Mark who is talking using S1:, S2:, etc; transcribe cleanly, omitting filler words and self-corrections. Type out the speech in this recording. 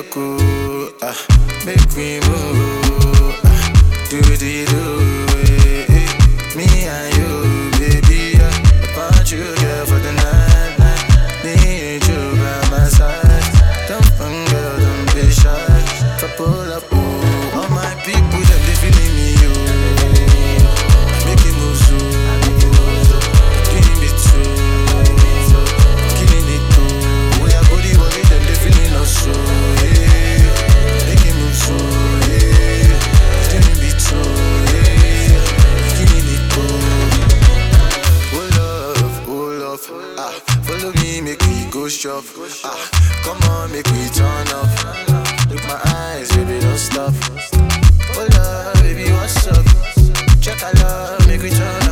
S1: loco, make me move, do the do it, me and you, baby, I want you, girl, for the night, need you by my side, don't fun, girl, don't be shy, if I pull up, all my people, them, they feeling me, you, make it move so, give me two, killing it too, we are body, what them, they feeling us so, make it move so, give me two, killing it too, hold up, follow me, make we go shop, come on, make we turn up, look my eyes, baby, don't stop, hold up, baby, what's up, check our love, make we turn